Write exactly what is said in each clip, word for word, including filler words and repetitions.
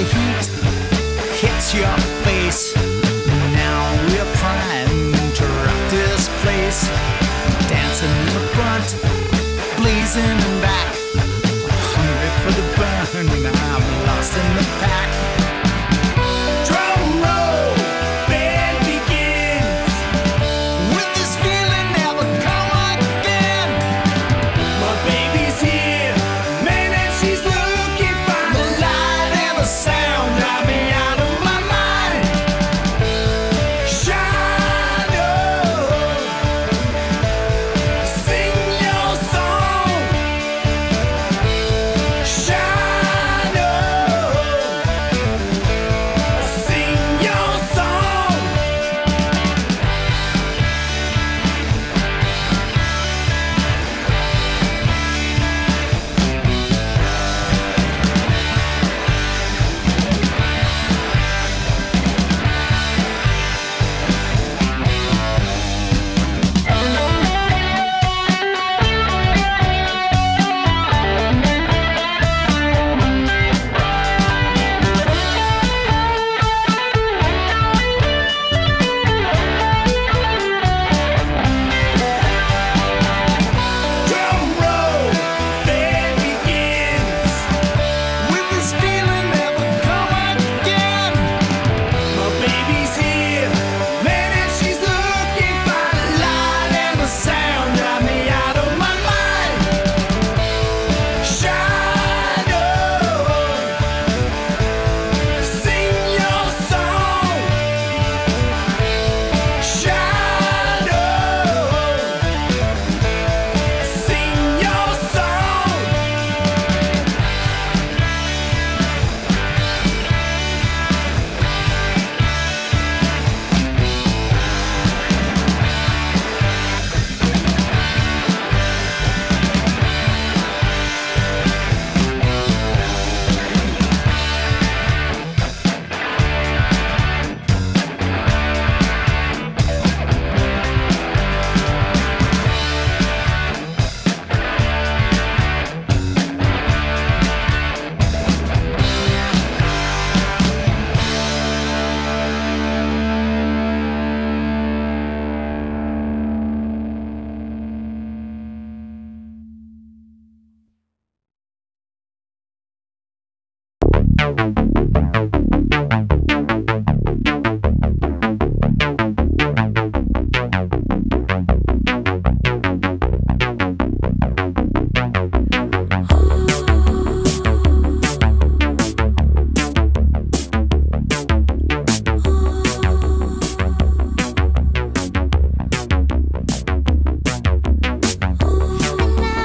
the heat hits your face. Now we're primed to rock this place. Dancing in the front, blazing in back. Hungry for the burn, I'm lost in the pack. Drum roll, band begins. Will this feeling never come again? My baby's here, man, and she's looking fine. The light and the sound drive me out of my mind. Shine on, sing your song. Shine on, sing your song. Drum roll, band begins. Will this feeling never come again? My baby's here, man, and she's looking fine. The light and the sound drive me out of my mind. Shine on, sing your song. Shine on, sing your song.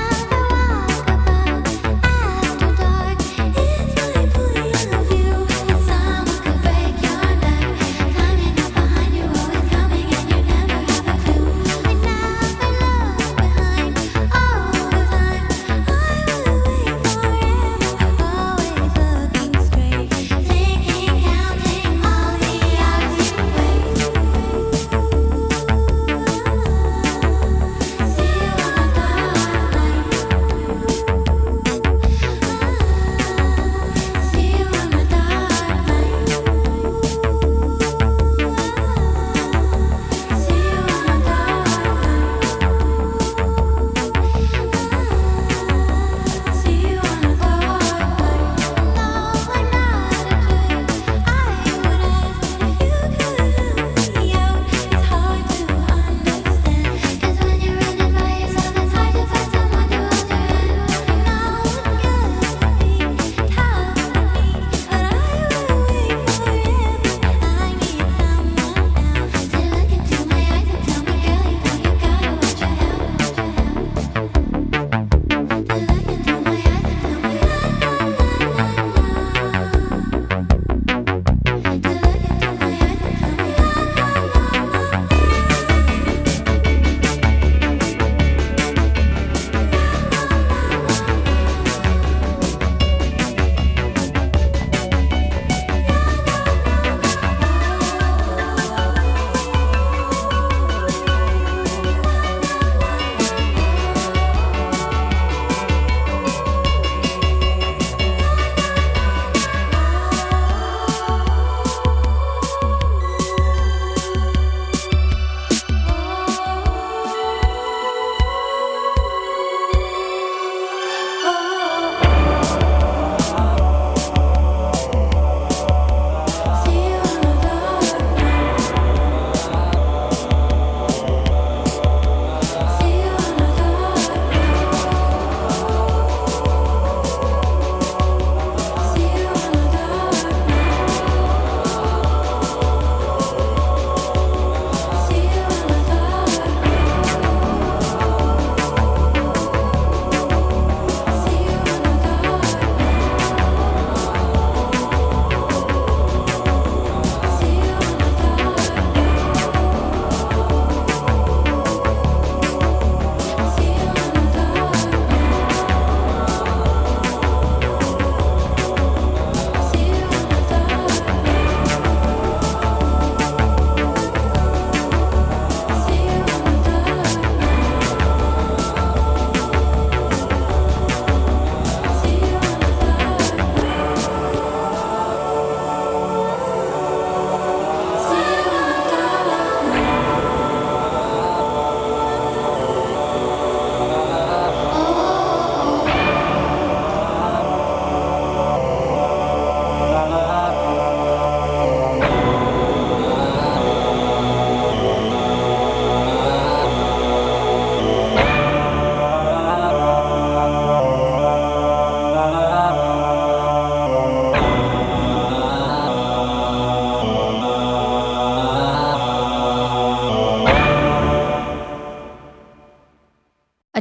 After dark, if I put you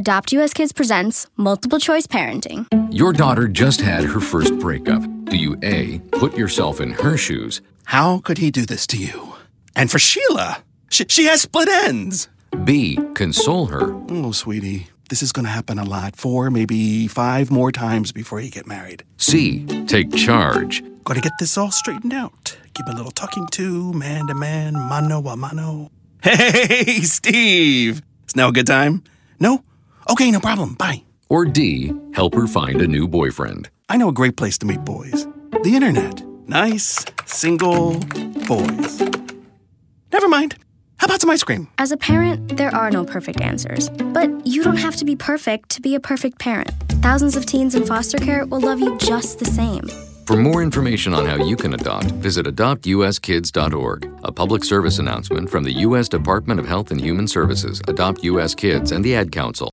Adopt U S Kids presents Multiple Choice Parenting. Your daughter just had her first breakup. Do you A, put yourself in her shoes? How could he do this to you? And for Sheila, she, she has split ends. B, console her? Oh, sweetie, this is going to happen a lot. Four, maybe five more times before you get married. C, take charge? Got to get this all straightened out. Give a little talking to, man to man, mano a mano. Hey, Steve! Is now a good time? No? Okay, no problem. Bye. Or D, help her find a new boyfriend? I know a great place to meet boys. The internet. Nice, single boys. Never mind. How about some ice cream? As a parent, there are no perfect answers. But you don't have to be perfect to be a perfect parent. Thousands of teens in foster care will love you just the same. For more information on how you can adopt, visit adopt u s kids dot org. A public service announcement from the U S Department of Health and Human Services, Adopt U S Kids, and the Ad Council.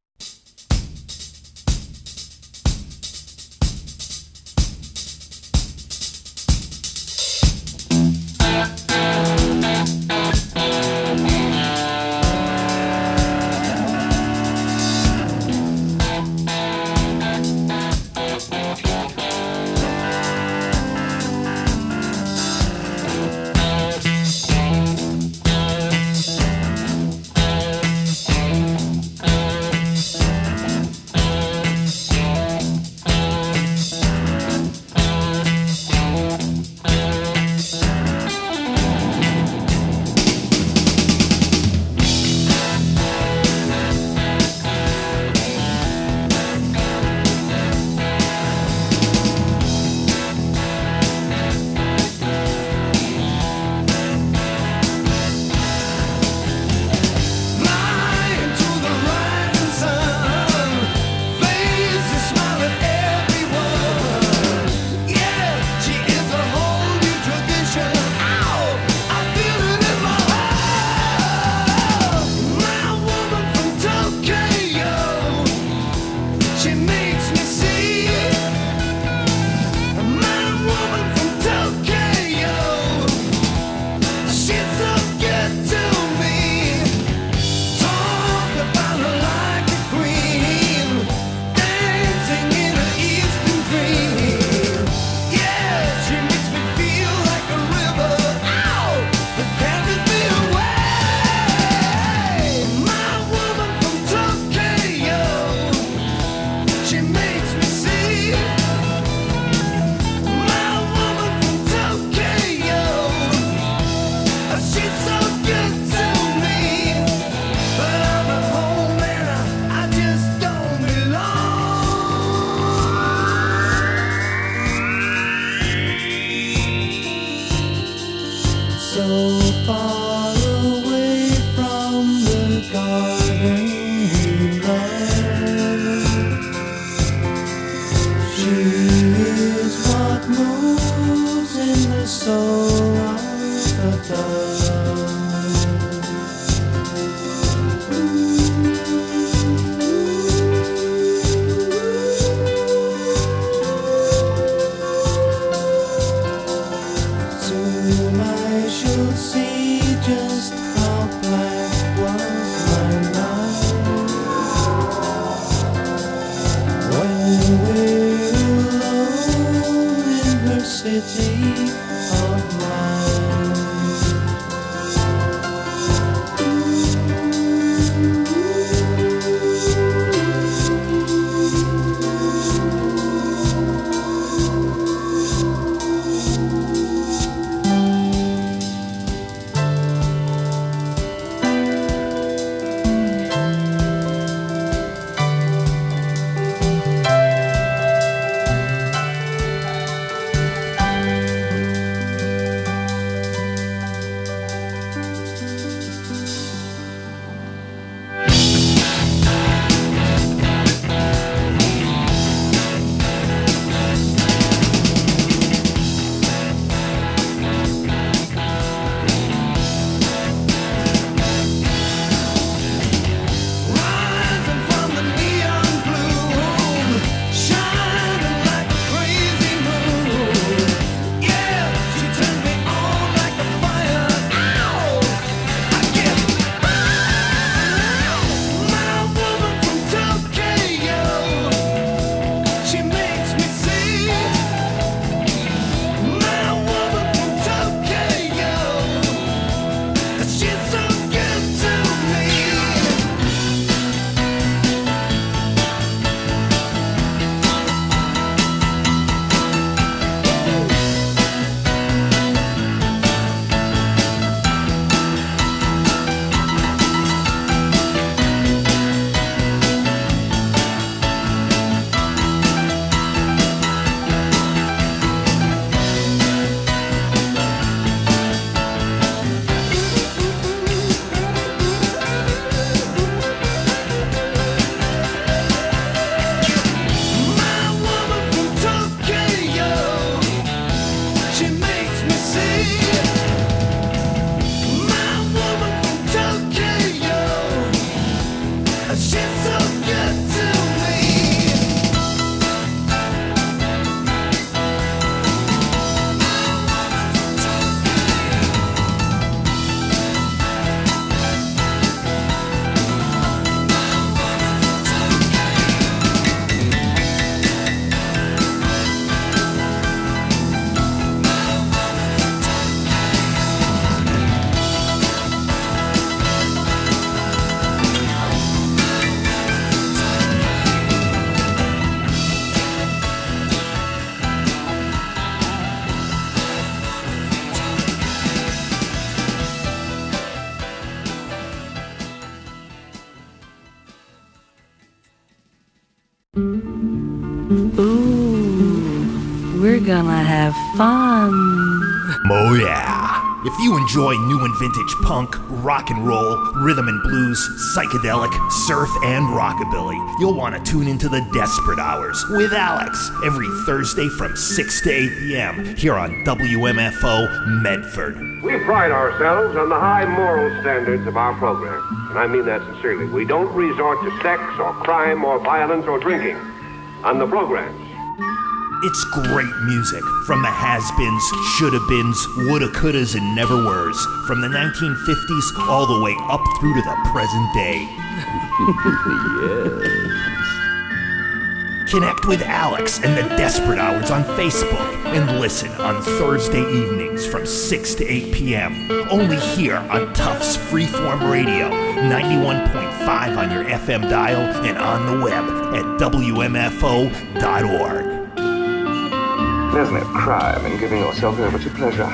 gonna have fun. Oh yeah. If you enjoy new and vintage punk, rock and roll, rhythm and blues, psychedelic, surf, and rockabilly, you'll want to tune into the Desperate Hours with Alex every Thursday from six to eight p.m. here on W M F O Medford. We pride ourselves on the high moral standards of our program, and I mean that sincerely. We don't resort to sex or crime or violence or drinking on the programs. It's great music from the has-beens, shoulda-beens, woulda, couldas, and never-weres, from the nineteen fifties all the way up through to the present day. Yes. Connect with Alex and the Desperate Hours on Facebook and listen on Thursday evenings from six to eight p.m. only here on Tufts Freeform Radio, ninety-one point five on your F M dial and on the web at W M F O dot org. There's no crime in giving yourself over to pleasure.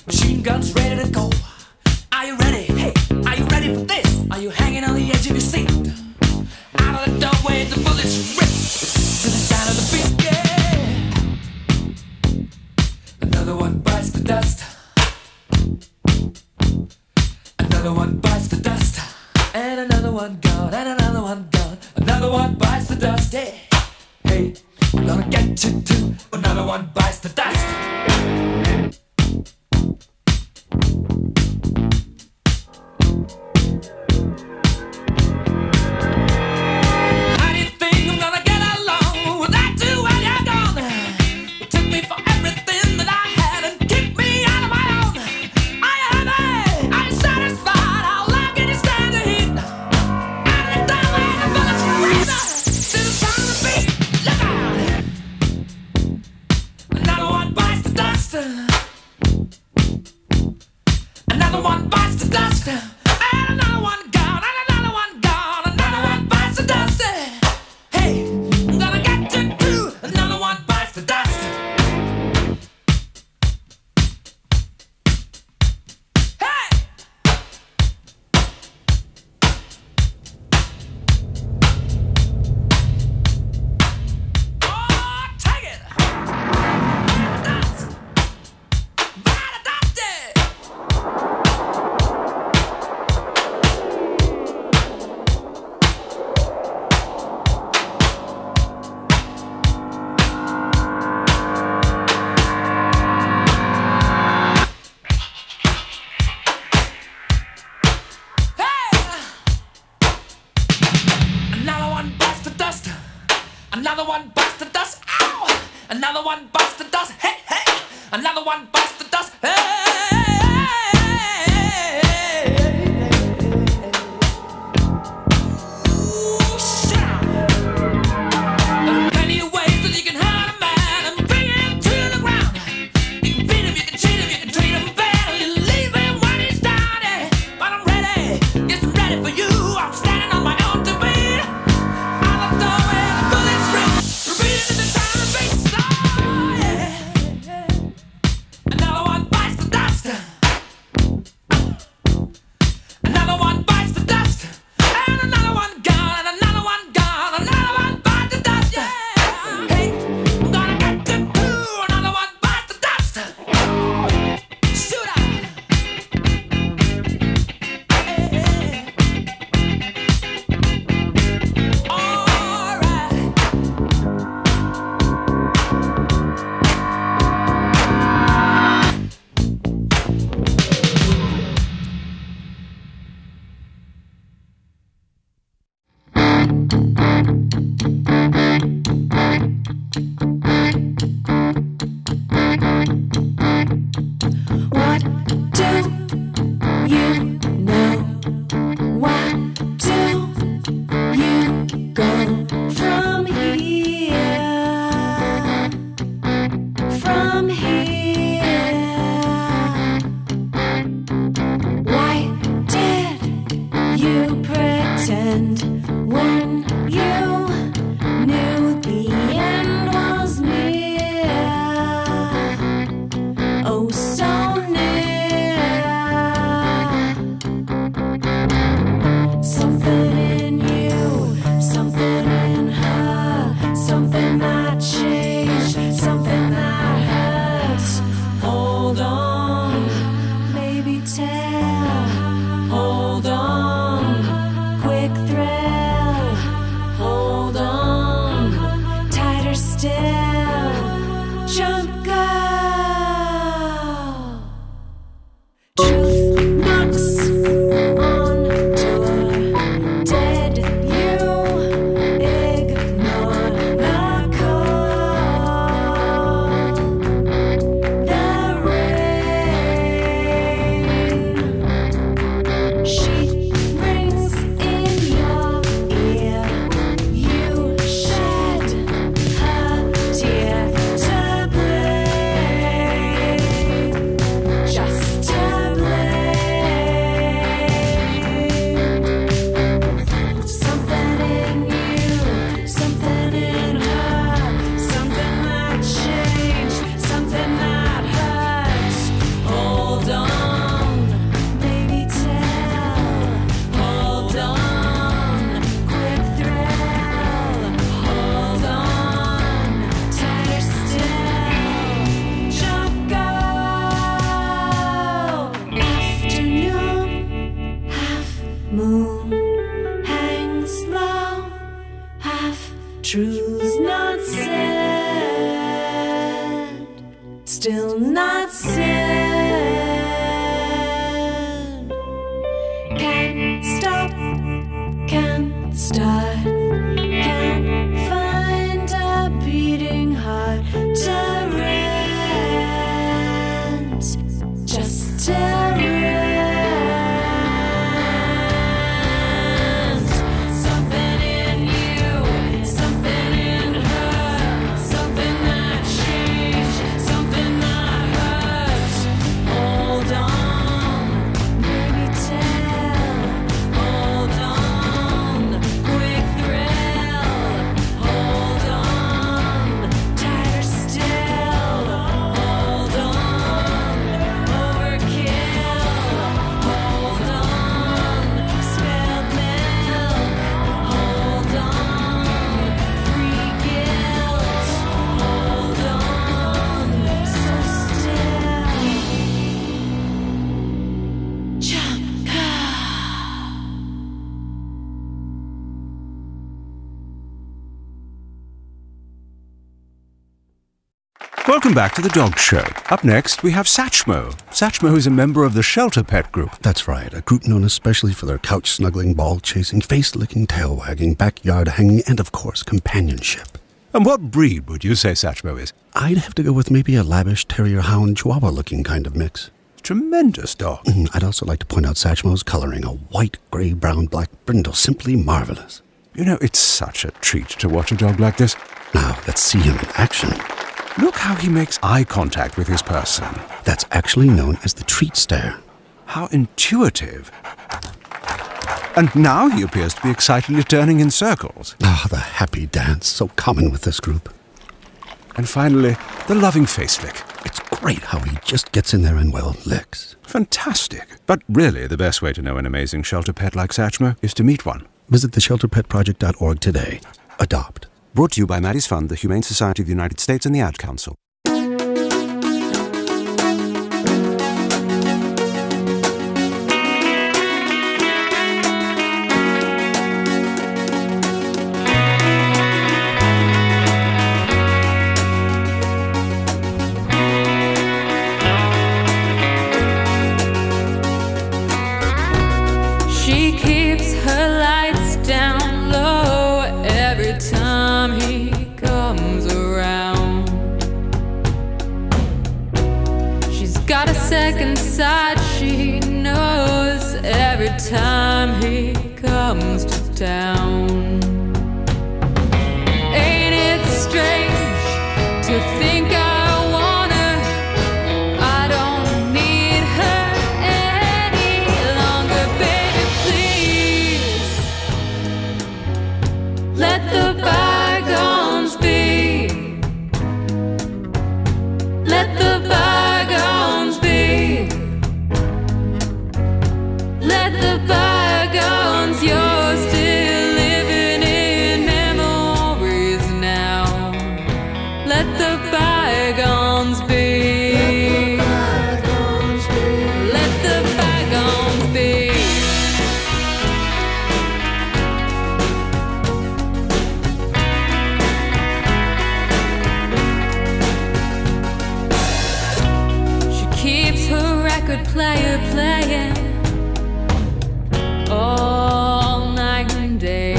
Machine guns ready to go. Are you ready? Hey, are you ready for this? Are you hanging on the edge of your seat? Out of the doorway, the bullets rip to the sound of the beat. Yeah. Another one bites the dust. Another one bites the dust. And another one gone. And another one gone. Another one bites the dust. Hey, hey, I'm gonna get you too. Another one bites the dust. Another one bites the dust, and another one gone, and another one gone, another one bites the dust. Hey, I'm gonna get you too. Another one bites the dust. Hey! Oh, take it! Dust! Bite the dust! Another one bites the dust. Ow! Another one bites the dust. Hey, hey! Another one bites the dust. Hey! Ooh, shit! There are plenty of ways that you can hurt a man and bring him to the ground. You can beat him, you can cheat him, you can treat him bad, you leave him when he's down. Yeah. But I'm ready, yes, I'm ready for you. I'm standing on my own two feet. Hold on, quick thread. Just terrorize. Something in you, something in her, something that changed, something that hurts. Hold on, baby, tell. Hold on, quick thrill. Hold on, tighter still. Hold on, overkill. Hold on, spilled milk. Hold on, free guilt. Hold on, so still. Jump. Welcome back to the Dog Show. Up next, we have Satchmo. Satchmo is a member of the Shelter Pet Group. That's right, a group known especially for their couch-snuggling, ball-chasing, face-licking, tail-wagging, backyard-hanging, and, of course, companionship. And what breed would you say Satchmo is? I'd have to go with maybe a lavish terrier-hound chihuahua-looking kind of mix. Tremendous dog. Mm, I'd also like to point out Satchmo's coloring, a white, grey, brown, black brindle, simply marvelous. You know, it's such a treat to watch a dog like this. Now, let's see him in action. Look how he makes eye contact with his person. That's actually known as the treat stare. How intuitive. And now he appears to be excitedly turning in circles. Ah, the happy dance, so common with this group. And finally, the loving face lick. It's great how he just gets in there and, well, licks. Fantastic. But really, the best way to know an amazing shelter pet like Satchmo is to meet one. Visit the shelter pet project dot org today. Adopt. Brought to you by Maddie's Fund, the Humane Society of the United States, and the Ad Council. She keeps her lights down low every time he comes around. She's got a second side, she knows every time he comes to town. Ain't it strange to think I want her? I don't need her any longer, baby, please. Let the bygones be. Let the bygones be. Let the bygones, you're still living in memories now. Let the bygones be. Let the bygones be. She keeps her record player playing all night and day.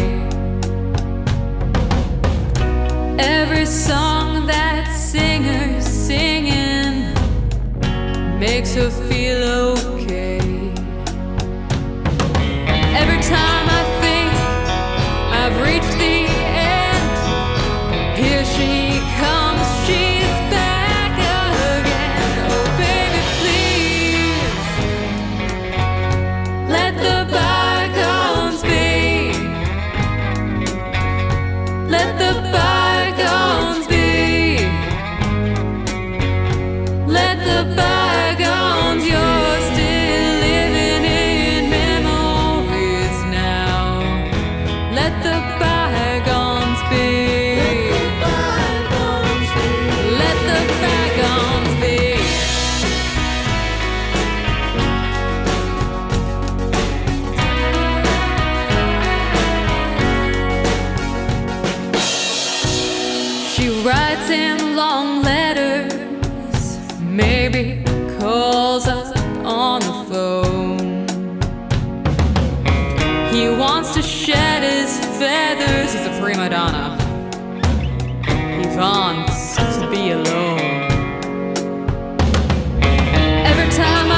Every song that singer's singing makes her feel okay. Every time I think I've reached the end, here she comes, she's back again. Oh, baby, please. Let the bygones be. Let the bygones be. Let the bygones, you're still living in memories now. Let the bygones be. Let the bygones be. She writes in long letters, maybe calls us on the phone. He wants to shed his feathers, he's a prima donna. He wants to be alone. Every time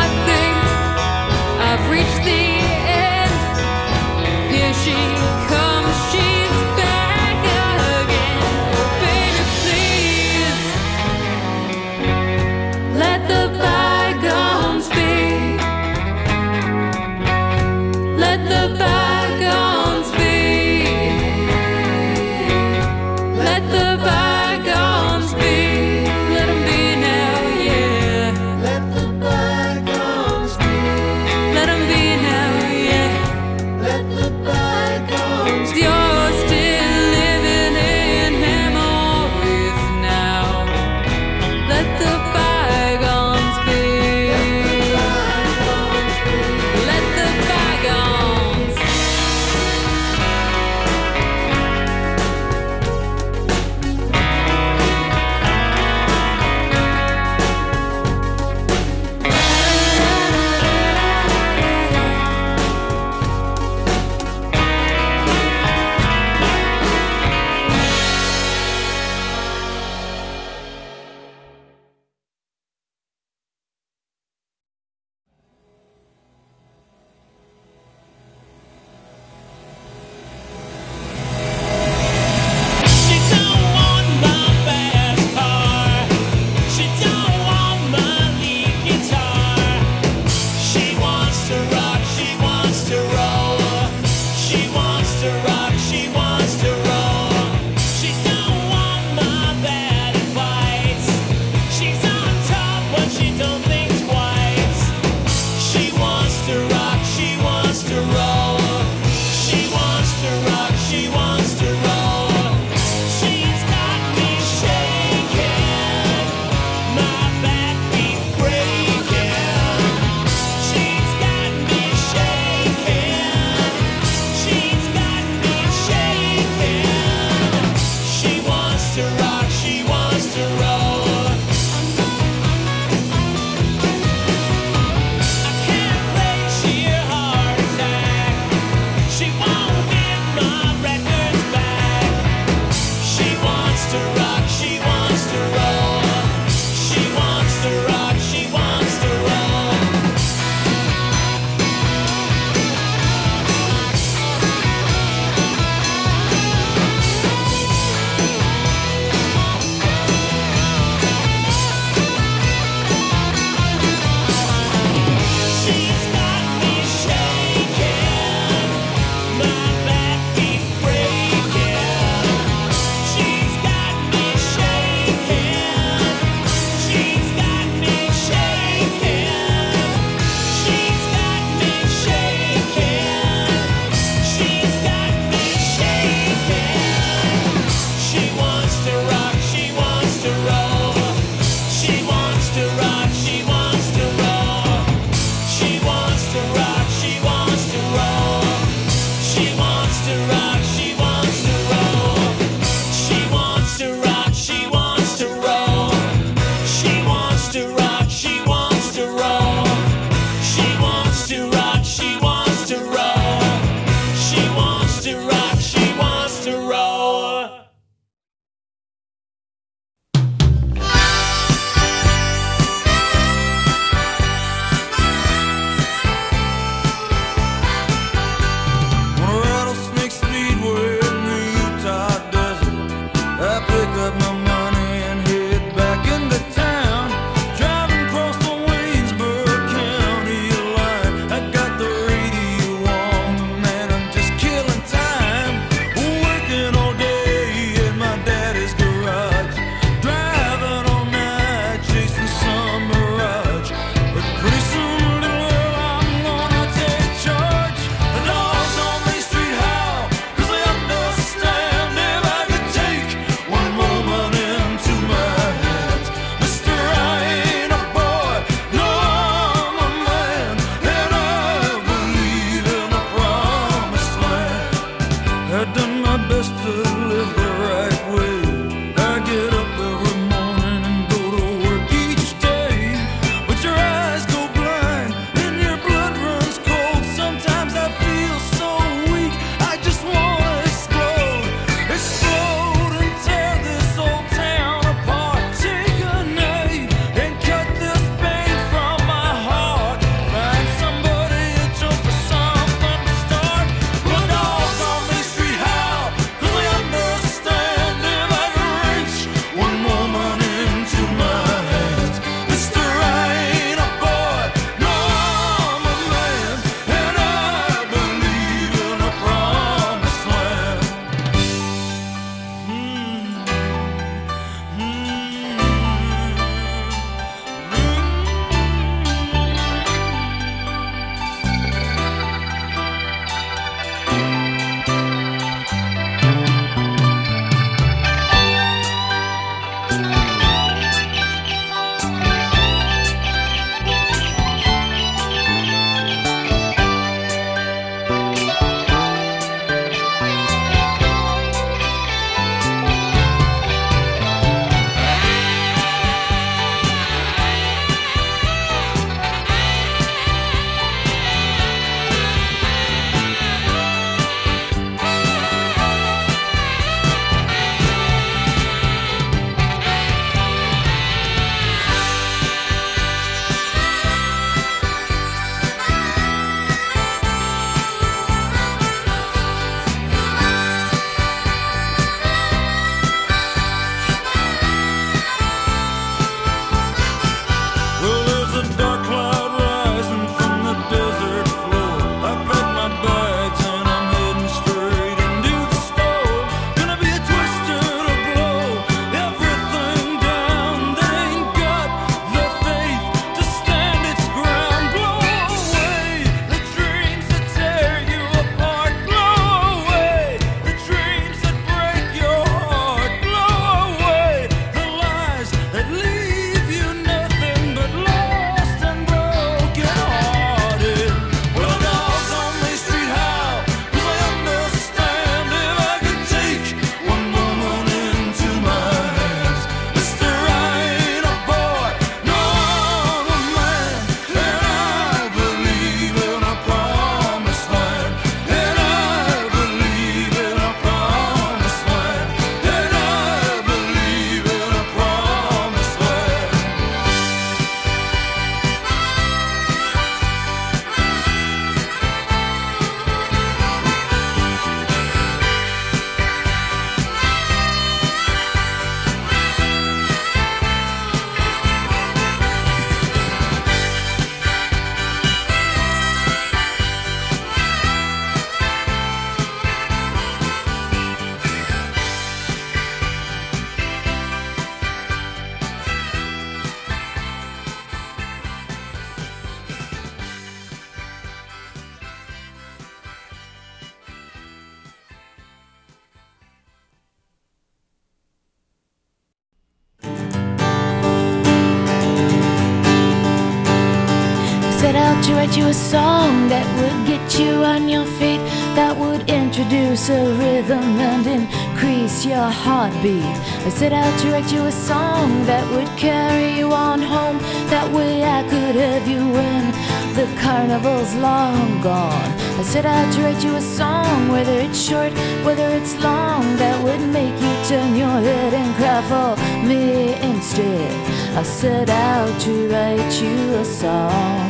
out to write you a song that would get you on your feet, that would introduce a rhythm and increase your heartbeat. I set out to write you a song that would carry you on home. That way I could have you when the carnival's long gone. I set out to write you a song, whether it's short, whether it's long, that would make you turn your head and cry for me instead. I set out to write you a song.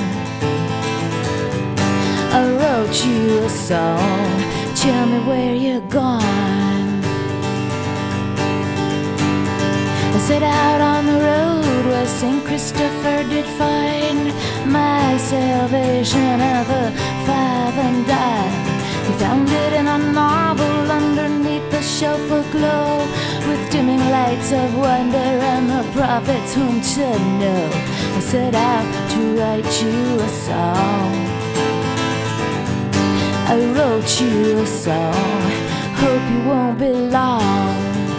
I wrote you a song. Tell me where you're gone. I set out on the road where Saint Christopher did find my salvation at the five and dime. He found it in a novel underneath the shelf aglow, with dimming lights of wonder and the prophets whom to know. I set out to write you a song. I wrote you a song. Hope you won't be long.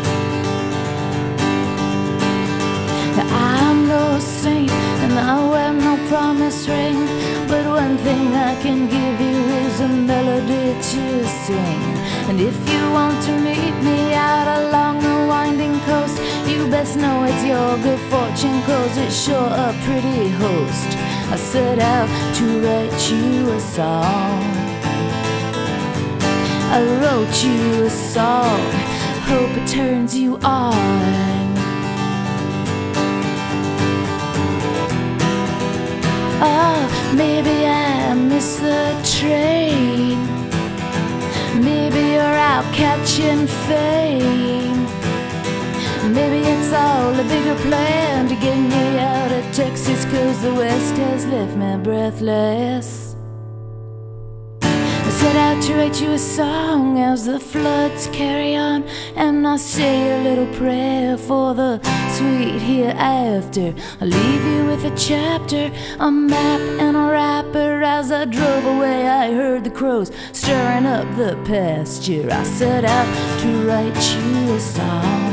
Now I'm no saint and I wear no promise ring, but one thing I can give you is a melody to sing. And if you want to meet me out along the winding coast, you best know it's your good fortune, 'cause it's sure a pretty host. I set out to write you a song. I wrote you a song. Hope it turns you on. Oh, maybe I missed the train. Maybe you're out catching fame. Maybe it's all a bigger plan to get me out of Texas, 'cause the West has left me breathless. I set out to write you a song as the floods carry on, and I say a little prayer for the sweet hereafter. I leave you with a chapter, a map and a wrapper. As I drove away I heard the crows stirring up the pasture. I set out to write you a song.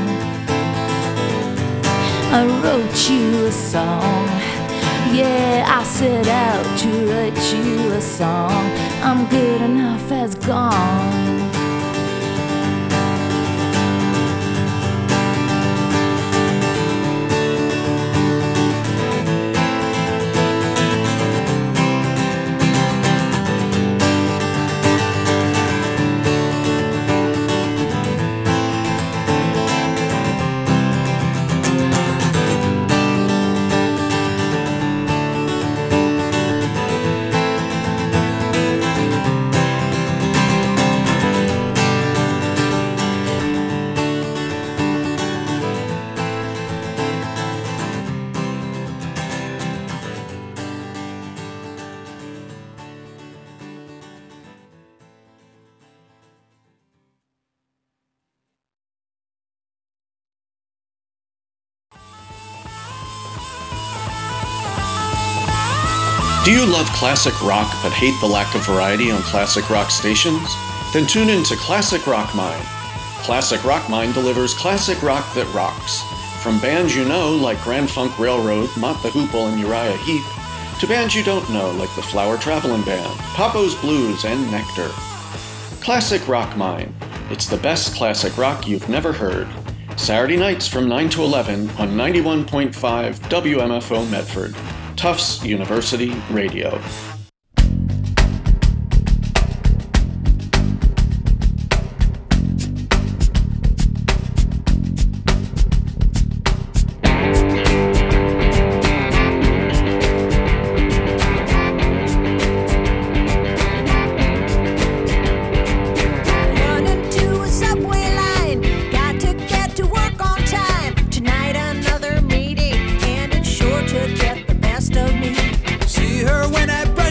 I wrote you a song. Yeah, I set out to write you a song. I'm good enough as gone. Do you love classic rock but hate the lack of variety on classic rock stations? Then tune in to Classic Rock Mine. Classic Rock Mine delivers classic rock that rocks. From bands you know like Grand Funk Railroad, Mott the Hoople, and Uriah Heep, to bands you don't know like the Flower Travelin' Band, Papo's Blues, and Nectar. Classic Rock Mine. It's the best classic rock you've never heard. Saturday nights from nine to eleven on ninety-one point five W M F O Medford. Tufts University Radio. See her when I break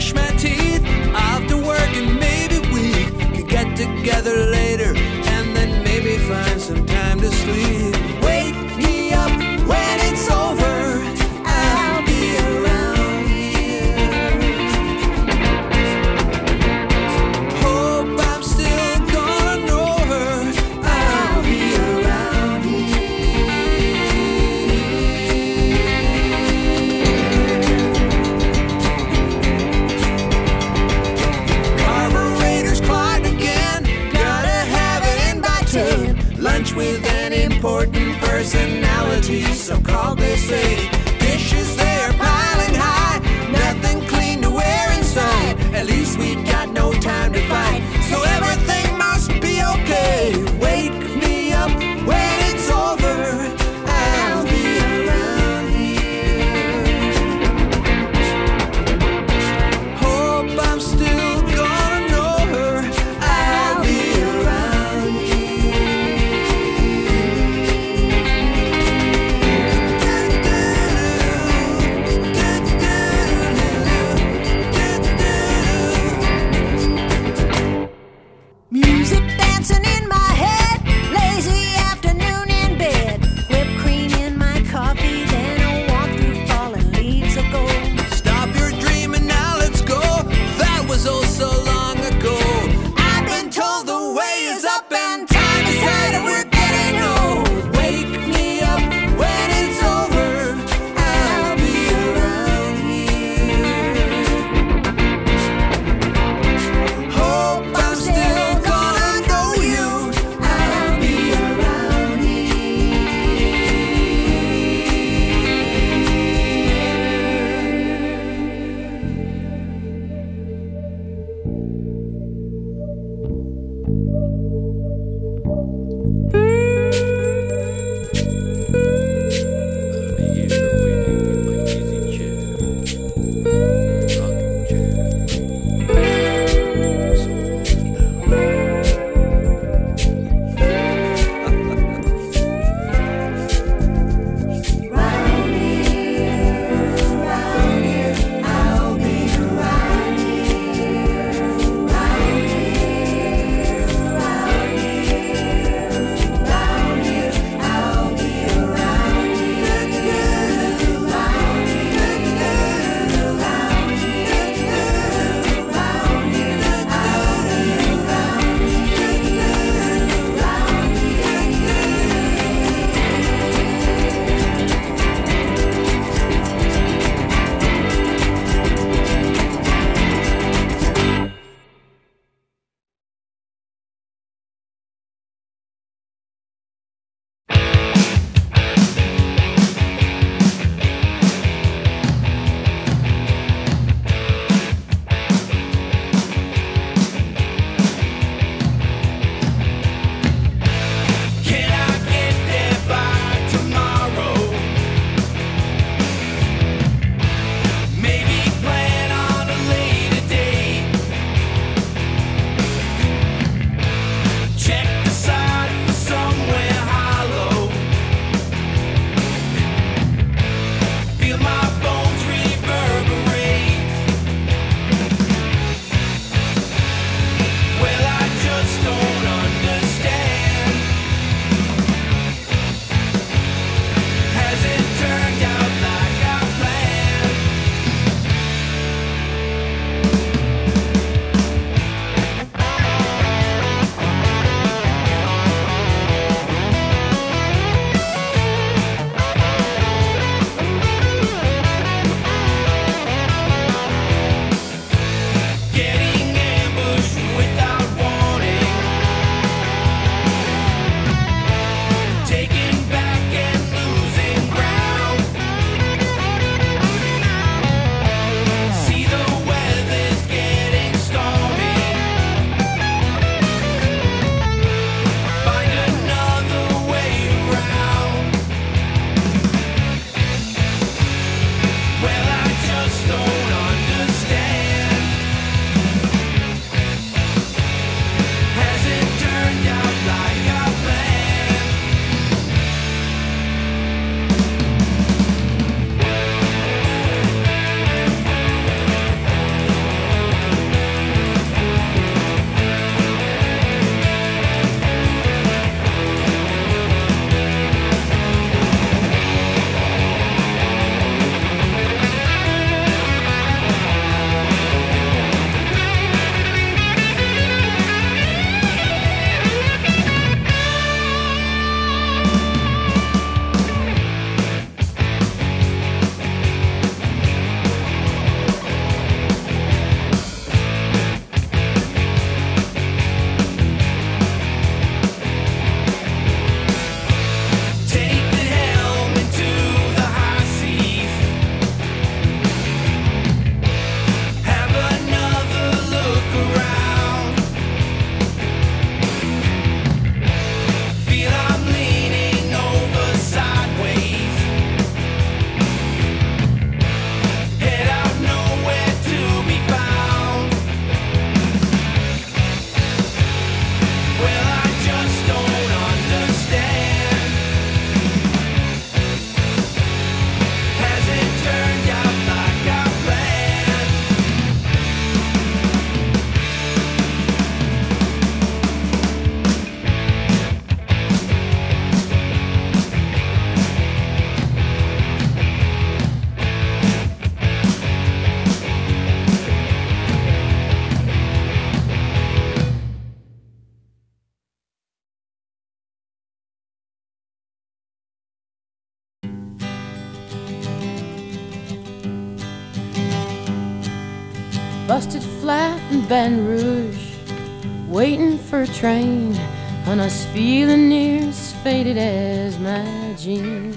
busted flat in Baton Rouge, waiting for a train, and I was feeling near as faded as my jeans.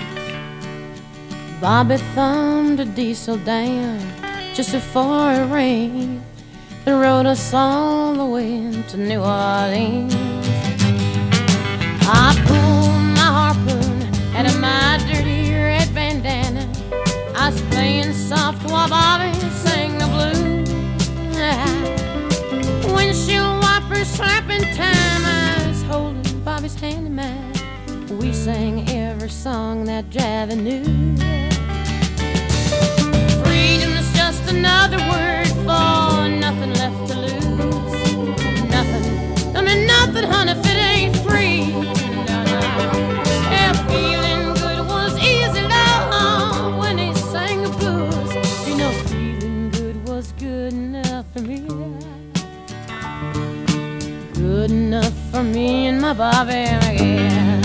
Bobby thumbed a diesel down just before it rained and rode us all the way to New Orleans. I pulled my harpoon out of my dirty red bandana. I was playing soft while Bobby sang the blues. Windshield wipers slapping time, I was holding Bobby's hand in mine. We sang every song that Javi knew. Freedom's just another word for nothing left to lose. Nothing, I mean nothing, honey, if it ain't free. No, no. Yeah, feeling good was easy, love, when he sang the blues. You know, feeling good was good enough for me. Good enough for me and my Bobby, yeah.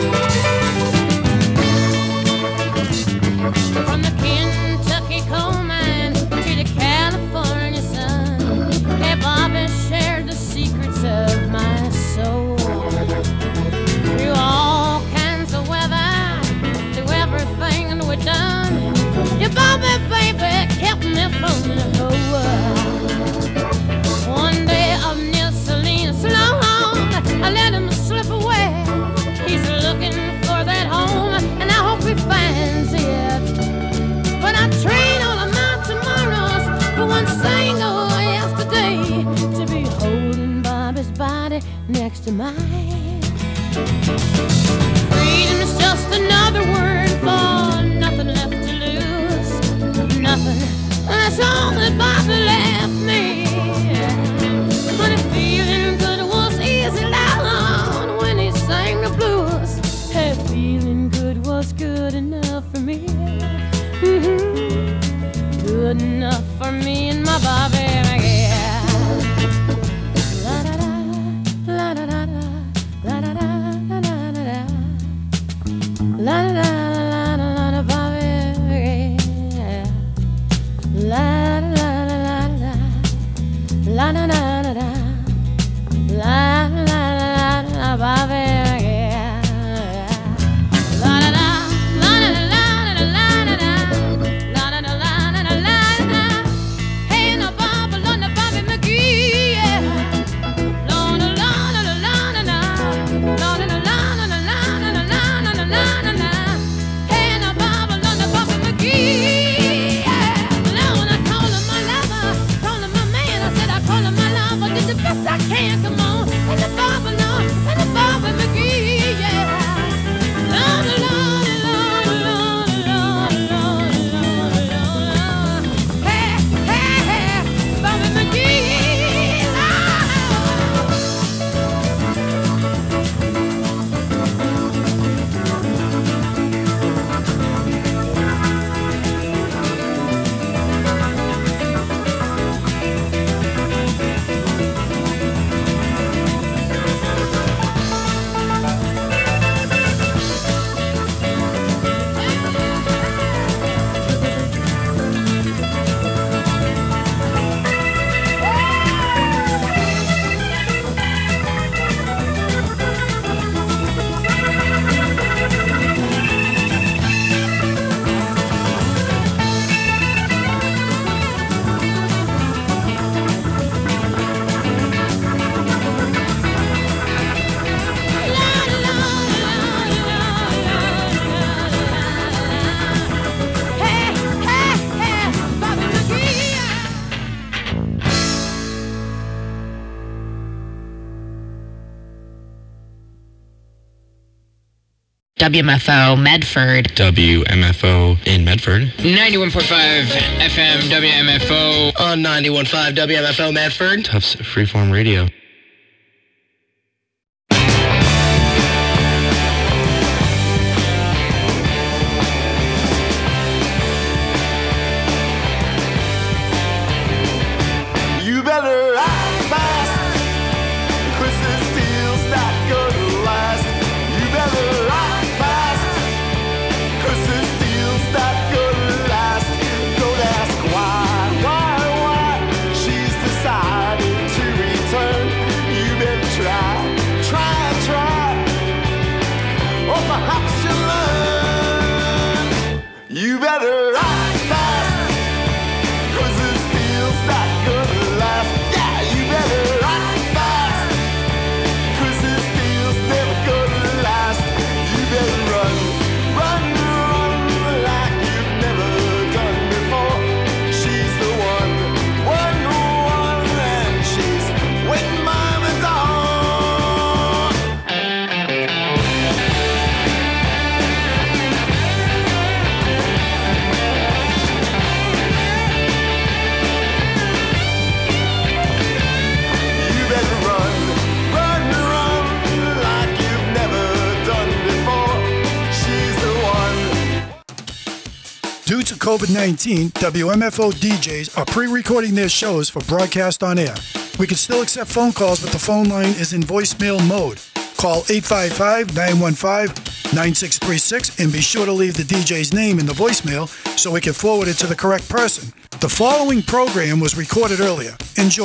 From the Kentucky coal mine to the California sun, hey, Bobby shared the secrets of my soul. Through all kinds of weather, through everything that we've done, your Bobby, baby, kept me from the whole world. One day up near Salinas, long, I let him slip away. He's looking for that home, and I hope he finds it. But I trade all of my tomorrows for one single yesterday, to be holding Bobby's body next to mine. Freedom is just another word for nothing left to lose. Nothing, that's all that Bobby left me. But if feeling good was easy, loud when he sang the blues, hey, feeling good was good enough for me. Mm-hmm. Good enough for me and my Bobby, yeah. La da da, la da da da, la da da la da da da, la da da la da Bobby, yeah. La da da la da, la da da da, la da da la Bobby, yeah. La da da, la da da. I can't, come on, and the Bobby, no, and the Bobby McGee, yeah. Lord, Lord, Lord, Lord, Lord, Lord, Lord, Lord. Hey, hey, hey, Bobby McGee, W M F O Medford. W M F O in Medford. ninety-one point five F M W M F O. On ninety-one point five W M F O Medford. Tufts Freeform Radio. You better ride fast. Christmas deal's not gonna last. You better ride fast. Christmas deal's not gonna last. Don't ask why, why, why. to COVID nineteen, W M F O D Js are pre-recording their shows for broadcast on air. We can still accept phone calls, but the phone line is in voicemail mode. Call eight five five, nine one five, nine six three six and be sure to leave the D J's name in the voicemail so we can forward it to the correct person. The following program was recorded earlier. Enjoy.